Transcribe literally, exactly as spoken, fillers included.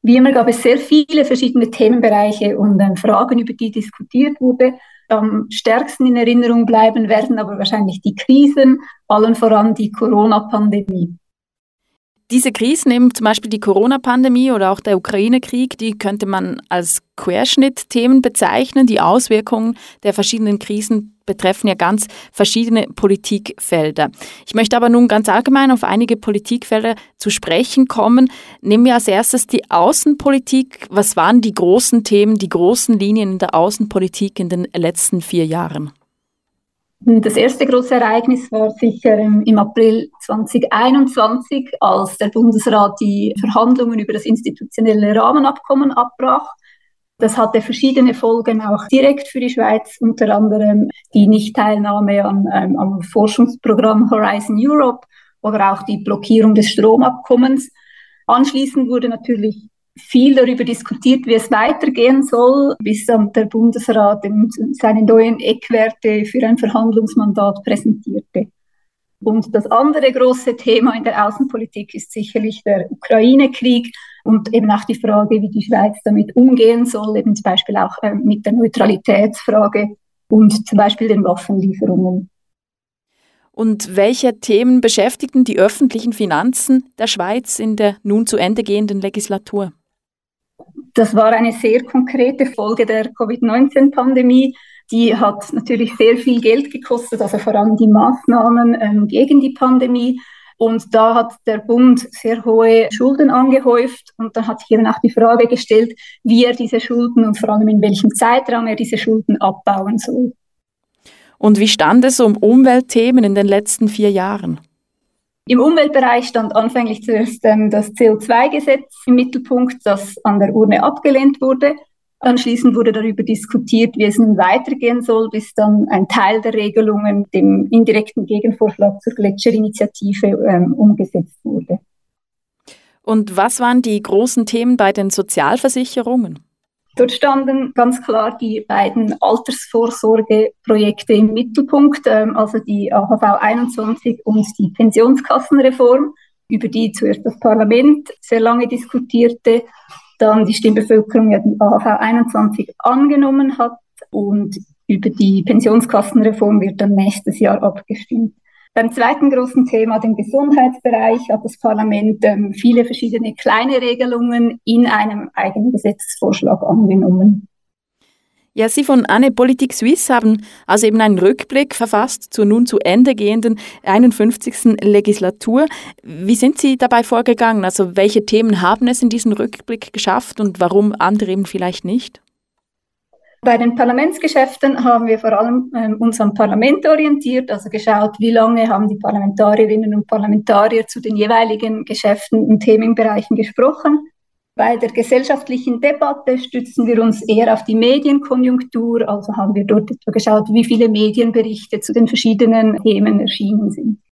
Wie immer gab es sehr viele verschiedene Themenbereiche und äh, Fragen, über die diskutiert wurde. Am stärksten in Erinnerung bleiben werden aber wahrscheinlich die Krisen, allen voran die Corona-Pandemie. Diese Krisen, eben zum Beispiel die Corona-Pandemie oder auch der Ukraine-Krieg, die könnte man als Querschnittthemen bezeichnen. Die Auswirkungen der verschiedenen Krisen betreffen ja ganz verschiedene Politikfelder. Ich möchte aber nun ganz allgemein auf einige Politikfelder zu sprechen kommen. Nehmen wir als erstes die Außenpolitik. Was waren die großen Themen, die großen Linien in der Außenpolitik in den letzten vier Jahren? Das erste große Ereignis war sicher im April zweitausendeinundzwanzig, als der Bundesrat die Verhandlungen über das institutionelle Rahmenabkommen abbrach. Das hatte verschiedene Folgen auch direkt für die Schweiz, unter anderem die Nichtteilnahme an, ähm, am Forschungsprogramm Horizon Europe oder auch die Blockierung des Stromabkommens. Anschließend wurde natürlich viel darüber diskutiert, wie es weitergehen soll, bis dann der Bundesrat seine neuen Eckwerte für ein Verhandlungsmandat präsentierte. Und das andere große Thema in der Außenpolitik ist sicherlich der Ukraine-Krieg und eben auch die Frage, wie die Schweiz damit umgehen soll, eben zum Beispiel auch äh, mit der Neutralitätsfrage und zum Beispiel den Waffenlieferungen. Und welche Themen beschäftigten die öffentlichen Finanzen der Schweiz in der nun zu Ende gehenden Legislatur? Das war eine sehr konkrete Folge der Covid neunzehn Pandemie. Die hat natürlich sehr viel Geld gekostet, also vor allem die Maßnahmen ähm, gegen die Pandemie. Und da hat der Bund sehr hohe Schulden angehäuft. Und dann hat sich eben auch die Frage gestellt, wie er diese Schulden und vor allem in welchem Zeitraum er diese Schulden abbauen soll. Und wie stand es um Umweltthemen in den letzten vier Jahren? Im Umweltbereich stand anfänglich zuerst ähm, das C O zwei Gesetz im Mittelpunkt, das an der Urne abgelehnt wurde. Anschließend wurde darüber diskutiert, wie es nun weitergehen soll, bis dann ein Teil der Regelungen dem indirekten Gegenvorschlag zur Gletscherinitiative ähm, umgesetzt wurde. Und was waren die großen Themen bei den Sozialversicherungen? Dort standen ganz klar die beiden Altersvorsorgeprojekte im Mittelpunkt, ähm, also die A H V einundzwanzig und die Pensionskassenreform, über die zuerst das Parlament sehr lange diskutierte, dann die Stimmbevölkerung ja die A H V einundzwanzig angenommen hat und über die Pensionskassenreform wird dann nächstes Jahr abgestimmt. Beim zweiten großen Thema, dem Gesundheitsbereich, hat das Parlament ähm, viele verschiedene kleine Regelungen in einem eigenen Gesetzesvorschlag angenommen. Ja, Sie von Anne Politique Suisse haben also eben einen Rückblick verfasst zur nun zu Ende gehenden einundfünfzigsten Legislatur. Wie sind Sie dabei vorgegangen? Also welche Themen haben es in diesen Rückblick geschafft und warum andere eben vielleicht nicht? Bei den Parlamentsgeschäften haben wir vor allem ähm, uns am Parlament orientiert, also geschaut, wie lange haben die Parlamentarierinnen und Parlamentarier zu den jeweiligen Geschäften und Themenbereichen gesprochen. Bei der gesellschaftlichen Debatte stützen wir uns eher auf die Medienkonjunktur, also haben wir dort etwa geschaut, wie viele Medienberichte zu den verschiedenen Themen erschienen sind.